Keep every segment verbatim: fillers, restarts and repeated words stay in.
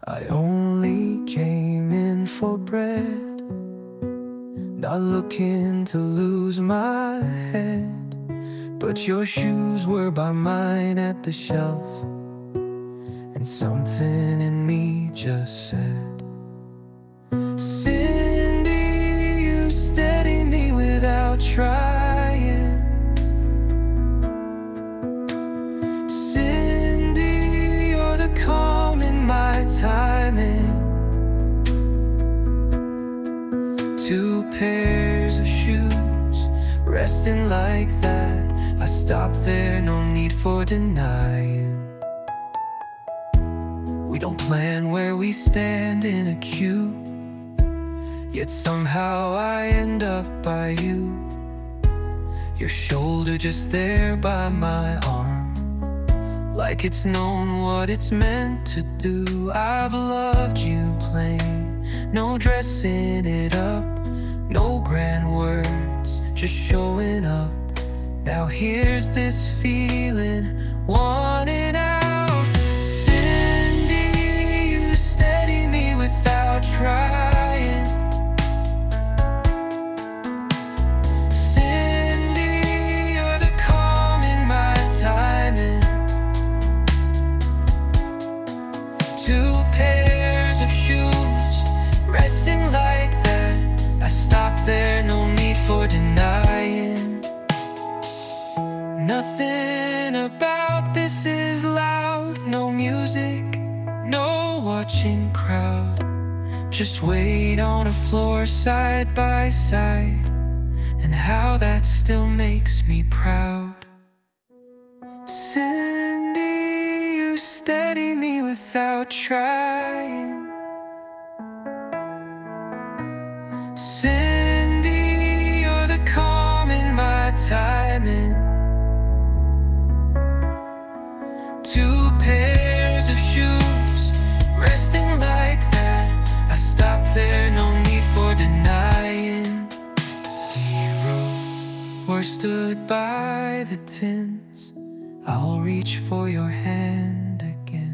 I only came in for bread, not looking to lose my head. But your shoes were by mine at the shelf, and something in me just said, Cindy, you steady me without trying. Cindy, you're the calm in my timing. Two pairs of shoes, resting like that. I stopped there, no need for denying. We don't plan where we stand in a queue, yet somehow I end up by you. Your shoulder just there by my arm, like it's known what it's meant to do. I've loved you plain, no dressing it up, no grand words, just showing up. Now here's this feeling, wanting out. Cindy, you steady me without trying. Cindy, you're the calm in my timing. Two pairs of shoes, resting like that. I stopped there, no need for denying. Nothing about this is loud, no music, no watching crowd. Just wait on a floor side by side, and how that still makes me proud. Cindy, you steady me without trying. Cindy, you're the calm in my timing. Two pairs of shoes, resting like that. I stopped there, no need for denying. Zero, or stood by the tins. I'll reach for your hand again.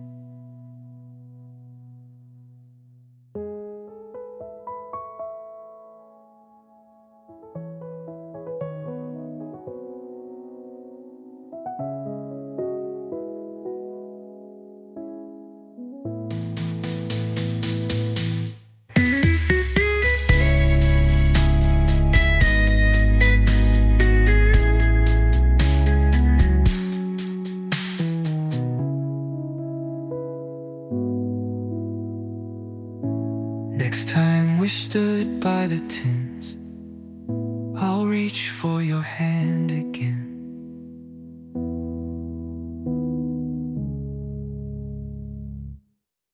Next time we stood by the tins, I'll reach for your hand again.